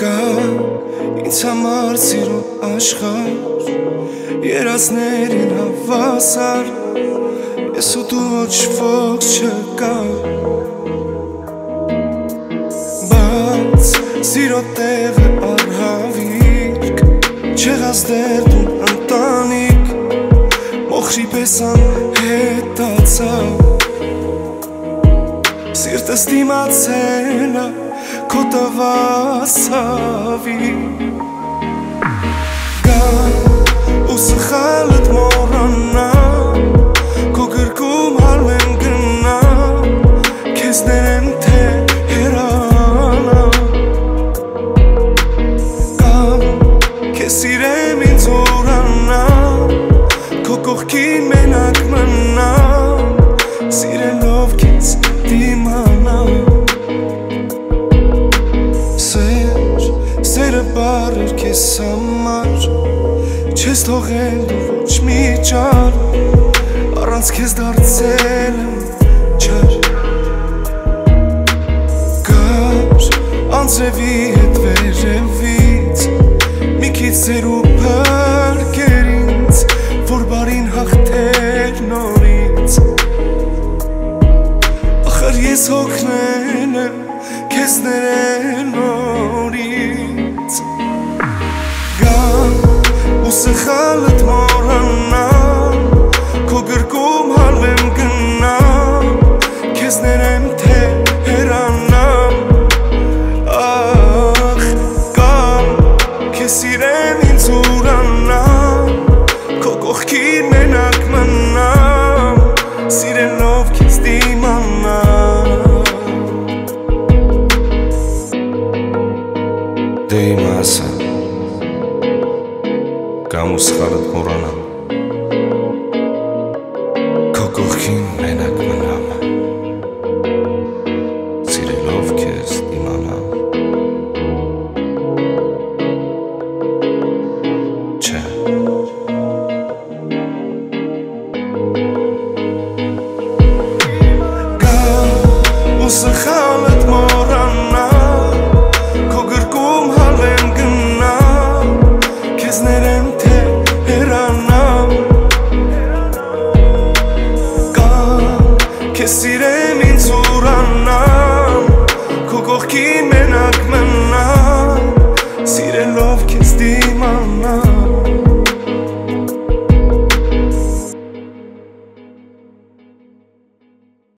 Կա ինձ համար սիրո աշխարհ, երազներին հավասար, ես ու դու ոչ ոք չկա, բայց սիրո տեղը արհավիրք, չեղած դեր դու ընտանիք, մոխրի պես անհետացա, սիրտս դիմացել է քո տվասավի, գա ու սխալդ մոռանա, քո գրկում հարմեն գնա, քեզ ներեմ թե հերանա, կամ քեզ սիրեմ ինձ ուրանա, քո կողքին մենակ մնա, սիրելով քեզ դիմանա, սերը բառեր քեզ համար, չես թողել դու ոչ մի ճար, առանց քեզ դարձել եմ չար, կար անձրևի հետ վերևից, մի քիչ սեր ու փրկեր ինձ, որ բարին հաղթեր նորից, ախր ես հոգնել եմ քեզ ներենորից, գա ու սխալդ մոռանա, քո գրկում հարմեմ գնա, քեզ ներեմ թե հերանամ, ախ կամ քեզ սիրեմ ինձ ուրանա, քո կողքին մենակ մնամ, սիրելով քեզ դիմանա, դե իմ ասա, կամ ու սխալդ մոռանամ, քո կողքին մենակ մնամ, սիրելով քեզ դիմանամ, չէ, գա ու սխալդ մոռանա, քո գրկում հարմեմ գնա, քեզ ներեմ թե հերանամ, կամ քեզ